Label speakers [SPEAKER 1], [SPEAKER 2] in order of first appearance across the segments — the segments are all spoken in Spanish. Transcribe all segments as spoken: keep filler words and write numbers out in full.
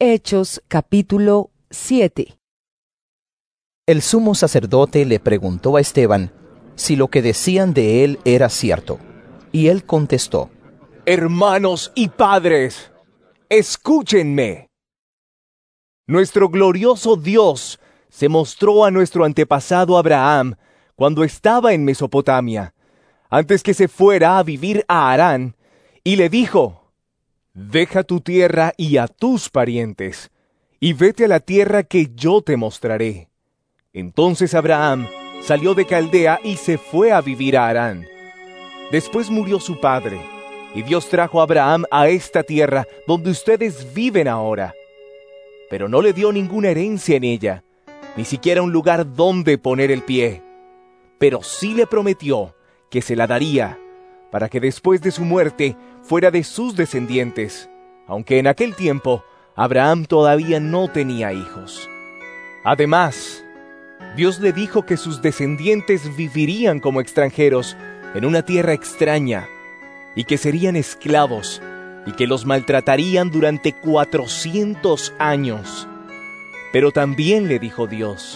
[SPEAKER 1] Hechos capítulo siete.
[SPEAKER 2] El sumo sacerdote le preguntó a Esteban si lo que decían de él era cierto, y él contestó:
[SPEAKER 3] Hermanos y padres, escúchenme. Nuestro glorioso Dios se mostró a nuestro antepasado Abraham cuando estaba en Mesopotamia, antes que se fuera a vivir a Harán, y le dijo: Deja tu tierra y a tus parientes, y vete a la tierra que yo te mostraré. Entonces Abraham salió de Caldea y se fue a vivir a Harán. Después murió su padre, y Dios trajo a Abraham a esta tierra donde ustedes viven ahora. Pero no le dio ninguna herencia en ella, ni siquiera un lugar donde poner el pie. Pero sí le prometió que se la daría, para que después de su muerte fuera de sus descendientes, aunque en aquel tiempo Abraham todavía no tenía hijos. Además, Dios le dijo que sus descendientes vivirían como extranjeros en una tierra extraña, y que serían esclavos, y que los maltratarían durante cuatrocientos años. Pero también le dijo Dios: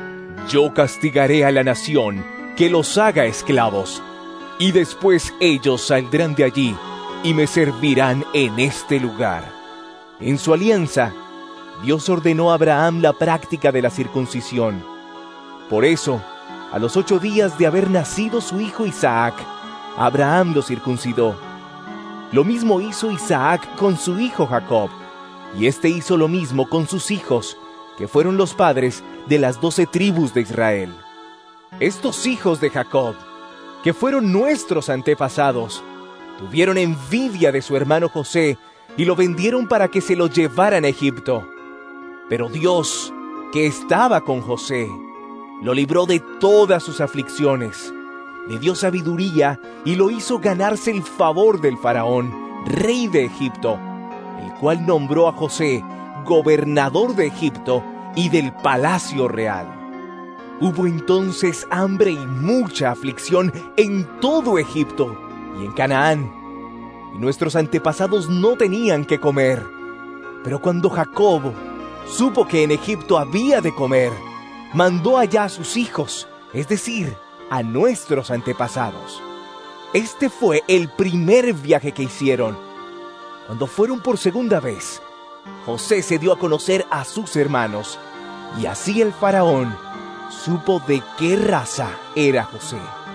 [SPEAKER 3] Yo castigaré a la nación que los haga esclavos, y después ellos saldrán de allí y me servirán en este lugar. En su alianza, Dios ordenó a Abraham la práctica de la circuncisión. Por eso, a los ocho días de haber nacido su hijo Isaac, Abraham lo circuncidó. Lo mismo hizo Isaac con su hijo Jacob, y éste hizo lo mismo con sus hijos, que fueron los padres de las doce tribus de Israel. Estos hijos de Jacob, que fueron nuestros antepasados, tuvieron envidia de su hermano José y lo vendieron para que se lo llevaran a Egipto. Pero Dios, que estaba con José, lo libró de todas sus aflicciones, le dio sabiduría y lo hizo ganarse el favor del faraón, rey de Egipto, el cual nombró a José gobernador de Egipto y del palacio real. Hubo entonces hambre y mucha aflicción en todo Egipto y en Canaán, y nuestros antepasados no tenían que comer. Pero cuando Jacob supo que en Egipto había de comer, mandó allá a sus hijos, es decir, a nuestros antepasados. Este fue el primer viaje que hicieron. Cuando fueron por segunda vez, José se dio a conocer a sus hermanos, y así el faraón supo de qué raza era José.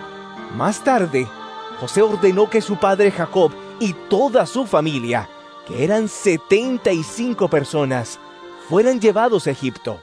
[SPEAKER 3] Más tarde, José ordenó que su padre Jacob y toda su familia, que eran setenta y cinco personas, fueran llevados a Egipto.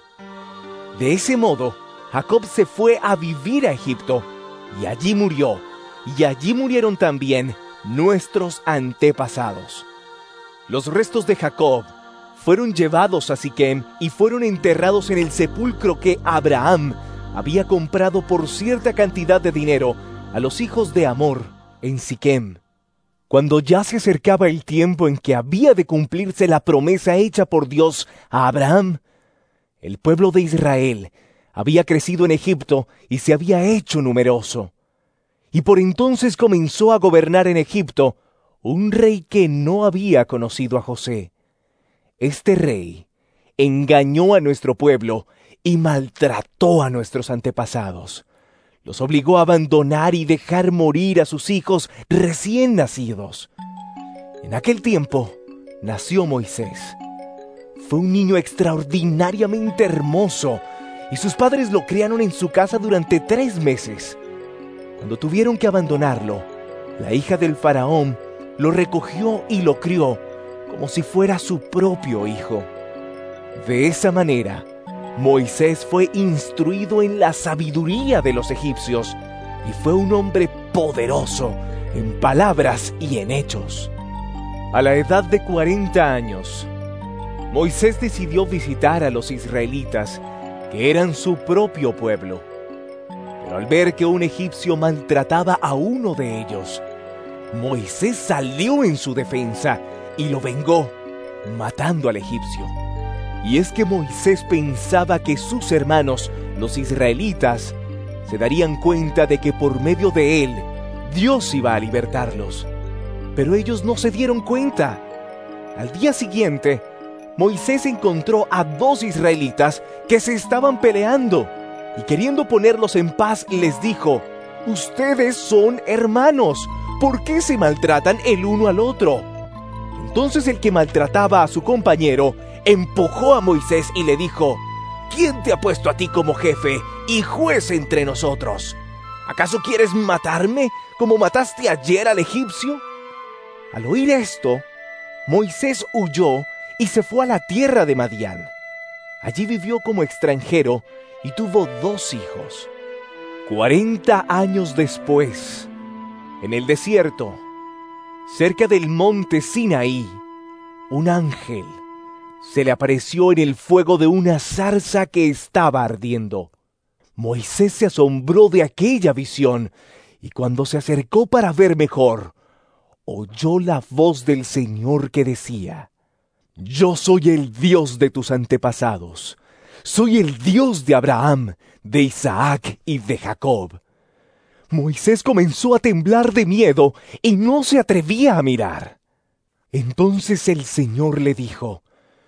[SPEAKER 3] De ese modo, Jacob se fue a vivir a Egipto, y allí murió, y allí murieron también nuestros antepasados. Los restos de Jacob fueron llevados a Siquem y fueron enterrados en el sepulcro que Abraham había comprado por cierta cantidad de dinero a los hijos de Hamor en Siquem. Cuando ya se acercaba el tiempo en que había de cumplirse la promesa hecha por Dios a Abraham, el pueblo de Israel había crecido en Egipto y se había hecho numeroso. Y por entonces comenzó a gobernar en Egipto un rey que no había conocido a José. Este rey engañó a nuestro pueblo y maltrató a nuestros antepasados. Los obligó a abandonar y dejar morir a sus hijos recién nacidos. En aquel tiempo nació Moisés. Fue un niño extraordinariamente hermoso, y sus padres lo criaron en su casa durante tres meses. Cuando tuvieron que abandonarlo, la hija del faraón lo recogió y lo crió como si fuera su propio hijo. De esa manera, Moisés fue instruido en la sabiduría de los egipcios y fue un hombre poderoso en palabras y en hechos. A la edad de cuarenta años, Moisés decidió visitar a los israelitas, que eran su propio pueblo. Pero al ver que un egipcio maltrataba a uno de ellos, Moisés salió en su defensa y lo vengó, matando al egipcio. Y es que Moisés pensaba que sus hermanos, los israelitas, se darían cuenta de que por medio de él, Dios iba a libertarlos. Pero ellos no se dieron cuenta. Al día siguiente, Moisés encontró a dos israelitas que se estaban peleando, y queriendo ponerlos en paz les dijo: «Ustedes son hermanos, ¿por qué se maltratan el uno al otro?». Entonces el que maltrataba a su compañero empujó a Moisés y le dijo: «¿Quién te ha puesto a ti como jefe y juez entre nosotros? ¿Acaso quieres matarme como mataste ayer al egipcio?». Al oír esto, Moisés huyó y se fue a la tierra de Madián. Allí vivió como extranjero y tuvo dos hijos. Cuarenta años después, en el desierto, cerca del monte Sinaí, un ángel se le apareció en el fuego de una zarza que estaba ardiendo. Moisés se asombró de aquella visión, y cuando se acercó para ver mejor, oyó la voz del Señor que decía: «Yo soy el Dios de tus antepasados. Soy el Dios de Abraham, de Isaac y de Jacob». Moisés comenzó a temblar de miedo y no se atrevía a mirar. Entonces el Señor le dijo: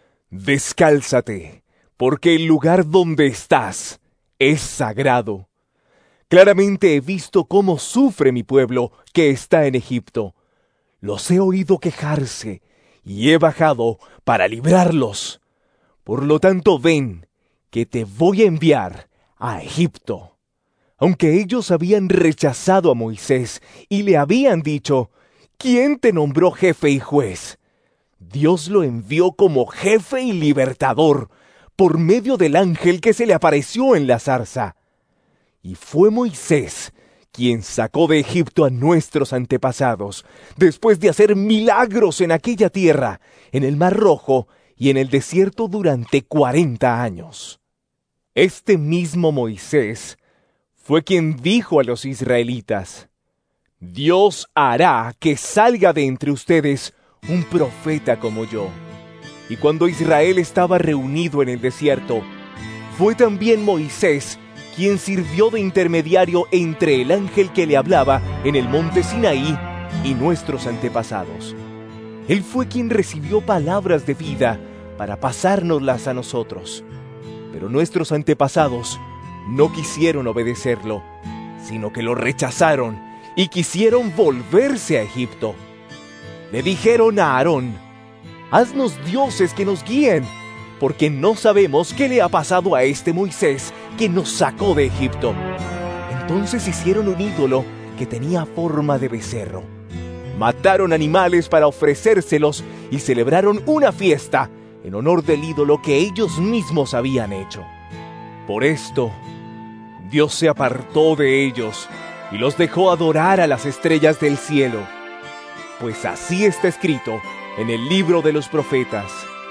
[SPEAKER 3] «Descálzate, porque el lugar donde estás es sagrado. Claramente he visto cómo sufre mi pueblo que está en Egipto. Los he oído quejarse y he bajado para librarlos. Por lo tanto, ven, que te voy a enviar a Egipto». Aunque ellos habían rechazado a Moisés y le habían dicho: «¿Quién te nombró jefe y juez?», Dios lo envió como jefe y libertador por medio del ángel que se le apareció en la zarza. Y fue Moisés quien sacó de Egipto a nuestros antepasados, después de hacer milagros en aquella tierra, en el Mar Rojo y en el desierto durante cuarenta años. Este mismo Moisés fue quien dijo a los israelitas: «Dios hará que salga de entre ustedes un profeta como yo». Y cuando Israel estaba reunido en el desierto, fue también Moisés quien sirvió de intermediario entre el ángel que le hablaba en el monte Sinaí y nuestros antepasados. Él fue quien recibió palabras de vida para pasárnoslas a nosotros. Pero nuestros antepasados no quisieron obedecerlo, sino que lo rechazaron y quisieron volverse a Egipto. Le dijeron a Aarón: «Haznos dioses que nos guíen, porque no sabemos qué le ha pasado a este Moisés que nos sacó de Egipto». Entonces hicieron un ídolo que tenía forma de becerro. Mataron animales para ofrecérselos y celebraron una fiesta en honor del ídolo que ellos mismos habían hecho. Por esto, Dios se apartó de ellos y los dejó adorar a las estrellas del cielo. Pues así está escrito en el libro de los profetas: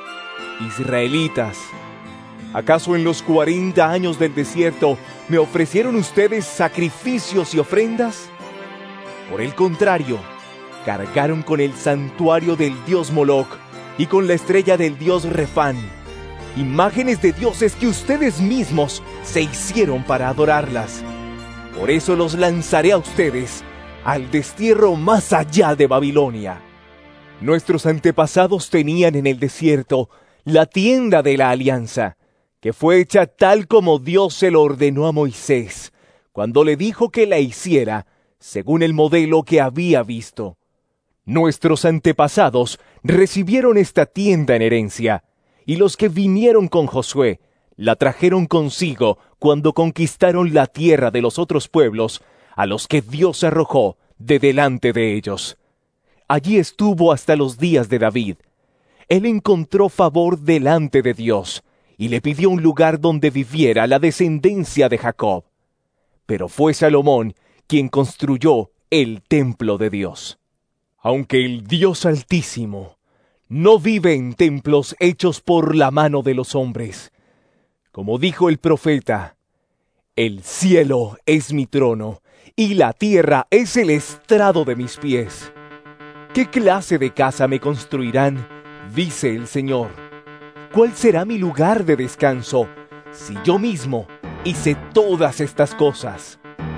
[SPEAKER 3] «Israelitas, ¿acaso en los cuarenta años del desierto me ofrecieron ustedes sacrificios y ofrendas? Por el contrario, cargaron con el santuario del dios Moloc y con la estrella del dios Refán, imágenes de dioses que ustedes mismos se hicieron para adorarlas. Por eso los lanzaré a ustedes al destierro más allá de Babilonia». Nuestros antepasados tenían en el desierto la tienda de la alianza, que fue hecha tal como Dios se lo ordenó a Moisés, cuando le dijo que la hiciera según el modelo que había visto. Nuestros antepasados recibieron esta tienda en herencia, y los que vinieron con Josué la trajeron consigo cuando conquistaron la tierra de los otros pueblos a los que Dios arrojó de delante de ellos. Allí estuvo hasta los días de David. Él encontró favor delante de Dios y le pidió un lugar donde viviera la descendencia de Jacob. Pero fue Salomón quien construyó el templo de Dios. Aunque el Dios Altísimo no vive en templos hechos por la mano de los hombres, como dijo el profeta: «El cielo es mi trono y la tierra es el estrado de mis pies. ¿Qué clase de casa me construirán?, dice el Señor. ¿Cuál será mi lugar de descanso si yo mismo hice todas estas cosas?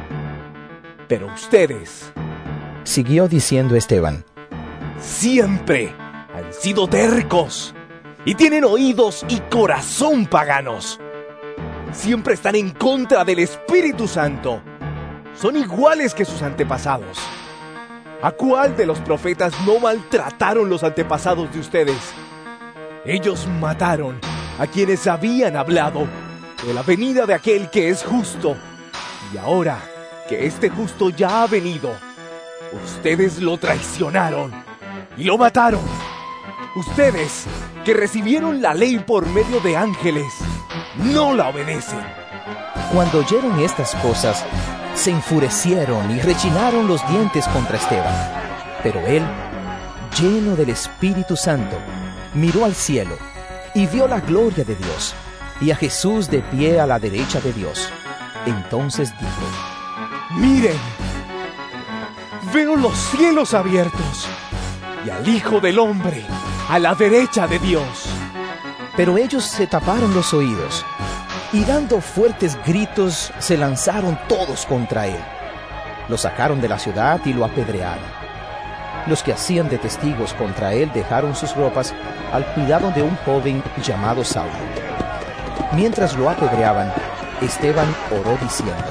[SPEAKER 3] Pero ustedes»,
[SPEAKER 2] siguió diciendo Esteban,
[SPEAKER 3] «siempre han sido tercos y tienen oídos y corazón paganos. Siempre están en contra del Espíritu Santo. Son iguales que sus antepasados. ¿A cuál de los profetas no maltrataron los antepasados de ustedes? Ellos mataron a quienes habían hablado de la venida de aquel que es justo. Y ahora que este justo ya ha venido, ustedes lo traicionaron y lo mataron. Ustedes, que recibieron la ley por medio de ángeles, no la obedecen.
[SPEAKER 2] Cuando oyeron estas cosas, se enfurecieron y rechinaron los dientes contra Esteban. Pero él, lleno del Espíritu Santo, miró al cielo y vio la gloria de Dios y a Jesús de pie a la derecha de Dios. Entonces dijo:
[SPEAKER 3] Miren, veo los cielos abiertos y al Hijo del Hombre a la derecha de Dios.
[SPEAKER 2] Pero ellos se taparon los oídos y dando fuertes gritos se lanzaron todos contra él. Lo sacaron de la ciudad y lo apedrearon. Los que hacían de testigos contra él dejaron sus ropas al cuidado de un joven llamado Saulo. Mientras lo apedreaban, Esteban oró diciendo: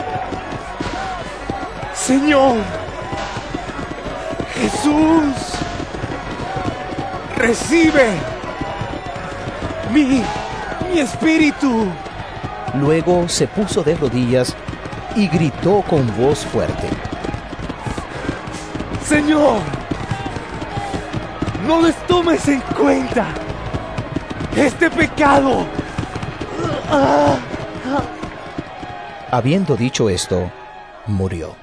[SPEAKER 3] Señor Jesús, recibe mi, mi espíritu.
[SPEAKER 2] Luego se puso de rodillas y gritó con voz fuerte:
[SPEAKER 3] Señor, no les tomes en cuenta este pecado.
[SPEAKER 2] Habiendo dicho esto, murió.